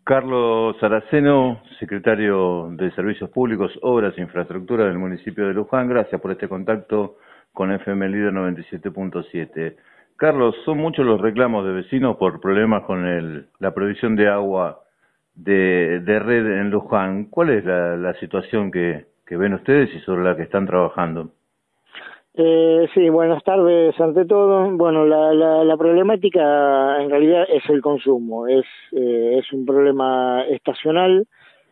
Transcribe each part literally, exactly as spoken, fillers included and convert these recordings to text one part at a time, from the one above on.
Carlos Saraceno, secretario de Servicios Públicos, Obras e Infraestructura del municipio de Luján. Gracias por este contacto con F M Líder noventa y siete punto siete. Carlos, son muchos los reclamos de vecinos por problemas con el, la provisión de agua de, de red en Luján. ¿Cuál es la, la situación que, que ven ustedes y sobre la que están trabajando? Eh, sí, buenas tardes ante todo. Bueno, la, la, la problemática en realidad es el consumo, es, eh, es un problema estacional.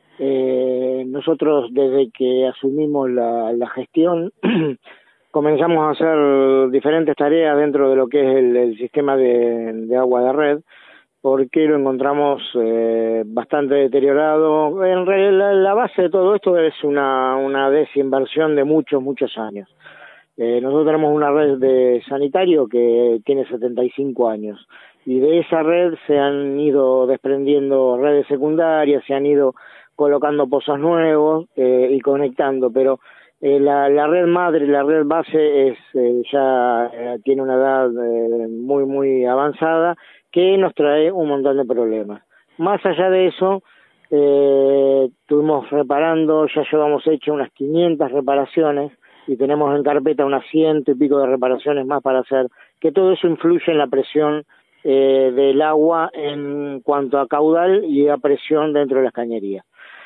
Eh, nosotros desde que asumimos la, la gestión comenzamos a hacer diferentes tareas dentro de lo que es el, el sistema de, de agua de red, porque lo encontramos eh, bastante deteriorado. En realidad la, la base de todo esto es una, una desinversión de muchos, muchos años. Eh, nosotros tenemos una red de sanitario que tiene setenta y cinco años y de esa red se han ido desprendiendo redes secundarias, se han ido colocando pozos nuevos eh, y conectando, pero eh, la, la red madre, la red base es eh, ya eh, tiene una edad eh, muy muy avanzada que nos trae un montón de problemas. Más allá de eso, eh, estuvimos reparando, ya llevamos hecho unas quinientas reparaciones y tenemos en carpeta unas ciento y pico de reparaciones más para hacer, que todo eso influye en la presión eh, del agua en cuanto a caudal y a presión dentro de las cañerías.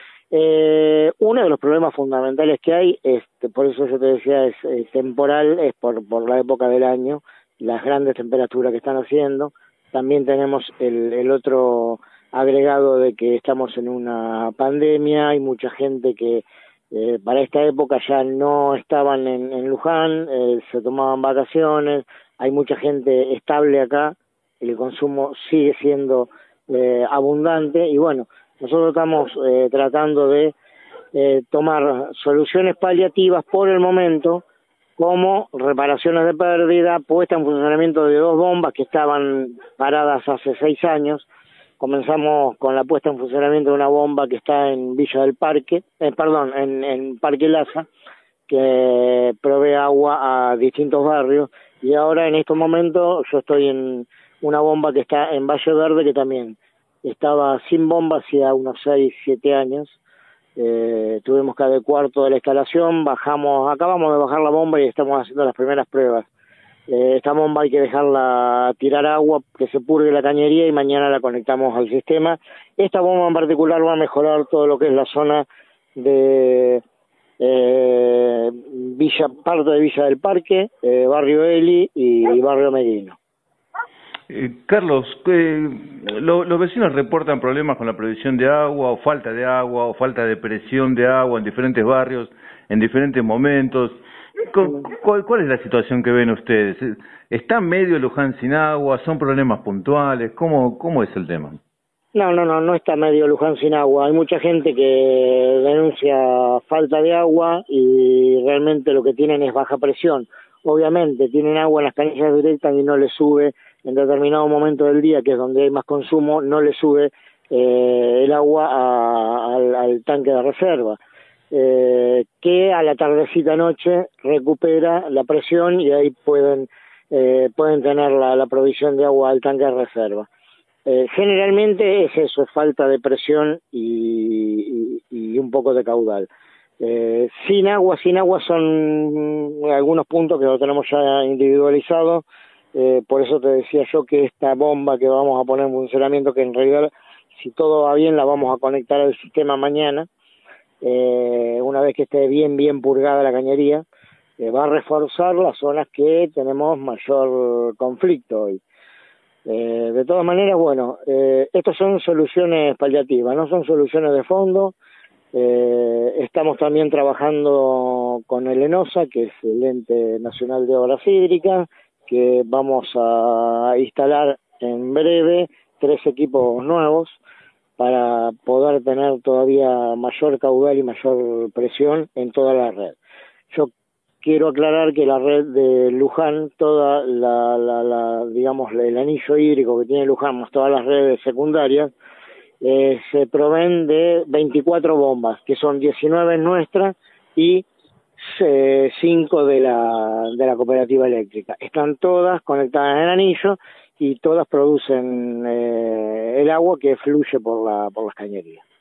Eh, uno de los problemas fundamentales que hay, es, por eso yo te decía, es, es temporal, es por, por la época del año, las grandes temperaturas que están haciendo. También tenemos el, el otro agregado de que estamos en una pandemia, hay mucha gente que Eh, para esta época ya no estaban en, en Luján, eh, se tomaban vacaciones, hay mucha gente estable acá, el consumo sigue siendo eh, abundante y bueno, nosotros estamos eh, tratando de eh, tomar soluciones paliativas por el momento, como reparaciones de pérdida, puesta en funcionamiento de dos bombas que estaban paradas hace seis años. Comenzamos con la puesta en funcionamiento de una bomba que está en Villa del Parque, eh, perdón, en, en Parque Laza, que provee agua a distintos barrios, y ahora en estos momentos yo estoy en una bomba que está en Valle Verde, que también estaba sin bomba hacía unos seis, siete años. Eh, tuvimos que adecuar toda la instalación, bajamos, acabamos de bajar la bomba y estamos haciendo las primeras pruebas. Eh, esta bomba hay que dejarla tirar agua, que se purgue la cañería y mañana la conectamos al sistema. Esta bomba en particular va a mejorar todo lo que es la zona de eh, Villa, parte de Villa del Parque, eh, Barrio Eli y, y Barrio Medino. Eh, Carlos, eh, lo, los vecinos reportan problemas con la provisión de agua o falta de agua o falta de presión de agua en diferentes barrios, en diferentes momentos. ¿Cuál, ¿Cuál es la situación que ven ustedes? ¿Está medio Luján sin agua? ¿Son problemas puntuales? ¿Cómo, cómo es el tema? No, no, no, no está medio Luján sin agua. Hay mucha gente que denuncia falta de agua y realmente lo que tienen es baja presión. Obviamente tienen agua en las canillas directas y no les sube en determinado momento del día, que es donde hay más consumo, no les sube eh, el agua a, al, al tanque de reserva. Eh, que a la tardecita noche recupera la presión y ahí pueden eh, pueden tener la, la provisión de agua al tanque de reserva. Eh, generalmente es eso, falta de presión y, y, y un poco de caudal. Eh, sin agua, sin agua son algunos puntos que lo tenemos ya individualizados, eh, por eso te decía yo que esta bomba que vamos a poner en funcionamiento, que en realidad si todo va bien la vamos a conectar al sistema mañana, eh, una vez que esté bien, bien purgada la cañería, eh, va a reforzar las zonas que tenemos mayor conflicto hoy. Eh, de todas maneras, bueno, eh, estas son soluciones paliativas, no son soluciones de fondo. Eh, estamos también trabajando con el ENOSA, que es el Ente Nacional de Obras Hídricas, que vamos a instalar en breve tres equipos nuevos para poder tener todavía mayor caudal y mayor presión en toda la red. Yo quiero aclarar que la red de Luján, toda la, la, la digamos, el anillo hídrico que tiene Luján, más todas las redes secundarias, eh, se proveen de veinticuatro bombas, que son diecinueve nuestras y eh, cinco de la, de la cooperativa eléctrica. Están todas conectadas en el anillo y todas producen eh, el agua que fluye por la por las cañerías.